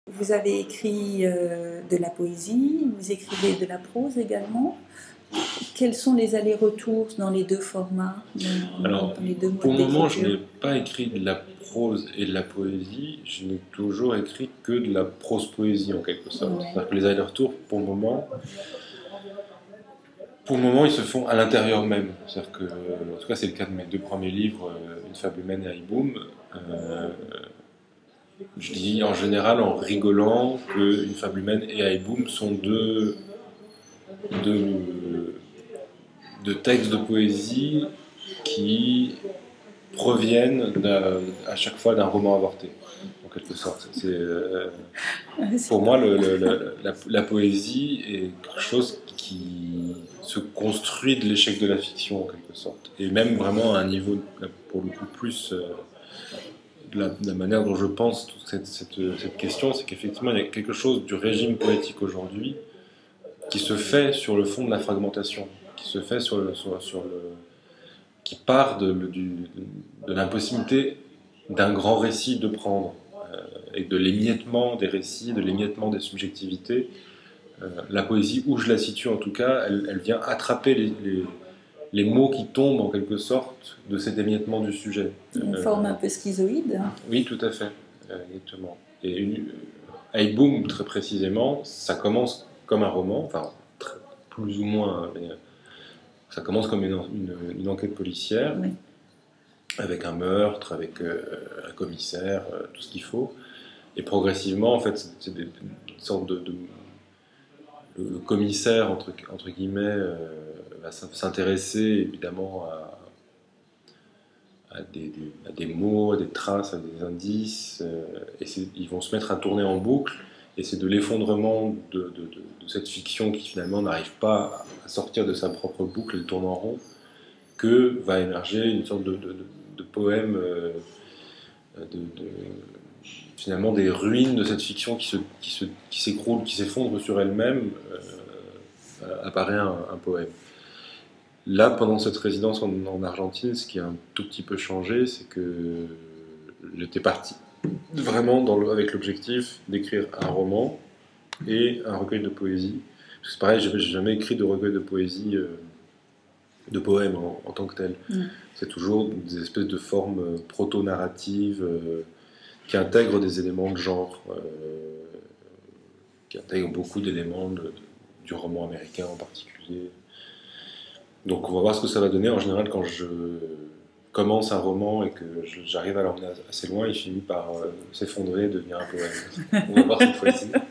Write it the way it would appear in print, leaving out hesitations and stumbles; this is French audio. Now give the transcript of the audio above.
Vous avez écrit de la poésie, vous écrivez de la prose également. Quels sont les allers-retours dans les deux formats, Alors, dans les deux modes pour le moment, je d'écriture? n'ai pas écrit de la prose et de la poésie, je n'ai toujours écrit que de la prose-poésie en quelque sorte. Ouais. C'est-à-dire que les allers-retours, pour le moment, ils se font à l'intérieur même. C'est-à-dire que, en tout cas, c'est le cas de mes deux premiers livres, Une fable humaine et Haïboum. Je dis en général en rigolant que Une fable humaine et Haïboum sont deux textes de poésie qui proviennent à chaque fois d'un roman avorté, en quelque sorte. Pour moi, la poésie est quelque chose qui se construit de l'échec de la fiction, en quelque sorte. Et même vraiment à un niveau, pour le coup, plus de la manière dont je pense toute cette question, c'est qu'effectivement, il y a quelque chose du régime poétique aujourd'hui qui se fait sur le fond de la fragmentation, qui se fait qui part de l'impossibilité d'un grand récit de prendre, et de l'émiettement des récits, de l'émiettement des subjectivités. La poésie, où je la situe en tout cas, elle vient attraper les mots qui tombent en quelque sorte de cet émiettement du sujet. Une forme un peu schizoïde. Oui, tout à fait, exactement. Et Haïboum, très précisément, ça commence comme un roman, enfin, plus ou moins, mais ça commence comme une enquête policière, Oui. avec un meurtre, avec un commissaire, tout ce qu'il faut. Et progressivement, en fait, c'est une sorte le commissaire, entre guillemets, va s'intéresser évidemment à des mots, à des traces, à des indices, et ils vont se mettre à tourner en boucle, et c'est de l'effondrement de cette fiction qui finalement n'arrive pas à sortir de sa propre boucle, elle tourne en rond, que va émerger une sorte de poème, finalement des ruines de cette fiction qui s'écroule, qui s'effondre sur elle-même, apparaît un poème. Là, pendant cette résidence en Argentine, ce qui a un tout petit peu changé, c'est que j'étais parti vraiment avec l'objectif d'écrire un roman et un recueil de poésie. Parce que c'est pareil, j'ai jamais écrit de recueil de poésie, de poèmes en tant que tel. C'est toujours des espèces de formes proto-narratives qui intègrent des éléments de genre, qui intègrent beaucoup d'éléments du roman américain en particulier. Donc on va voir ce que ça va donner. En général, quand je commence un roman et que j'arrive à l'emmener assez loin, il finit par s'effondrer et devenir un poème. On va voir cette fois-ci.